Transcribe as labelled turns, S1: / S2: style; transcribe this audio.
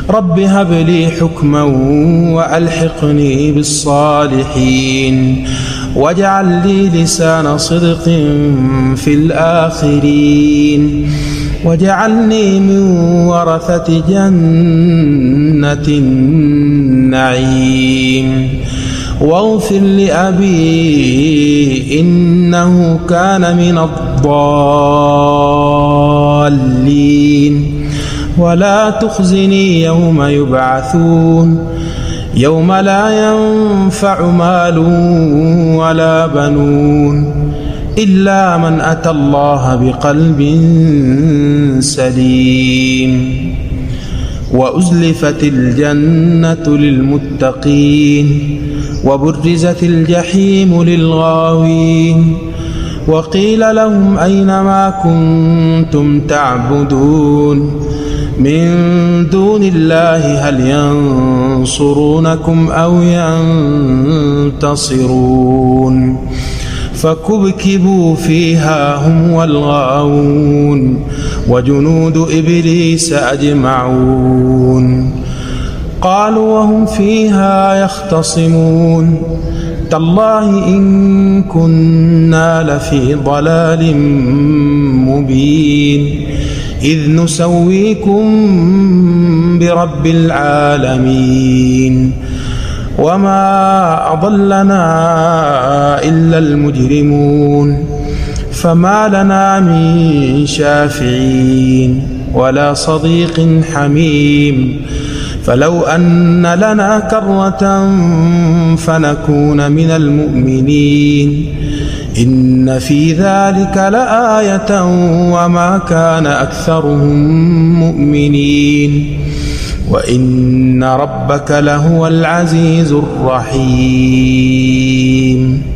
S1: رب هب لي حكما وألحقني بالصالحين واجعل لي لسان صدق في الآخرين واجعلني من ورثة جنة النعيم واغفر لأبي إنه كان من الضالين ولا تخزني يوم يبعثون يوم لا ينفع مال ولا بنون إلا من أتى الله بقلب سليم وأزلفت الجنة للمتقين وبرزت الجحيم للغاوين وقيل لهم أين ما كنتم تعبدون من دون الله هل ينصرونكم أو ينتصرون فكبكبوا فيها هم والغاوون وجنود إبليس أجمعون قالوا وهم فيها يختصمون تالله إن كنا لفي ضلال مبين إذ نسويكم برب العالمين وما أضلنا إلا المجرمون فما لنا من شافعين ولا صديق حميم فلو أن لنا كرة فنكون من المؤمنين إن في ذلك لآية وما كان أكثرهم مؤمنين وإن ربك لهو العزيز الرحيم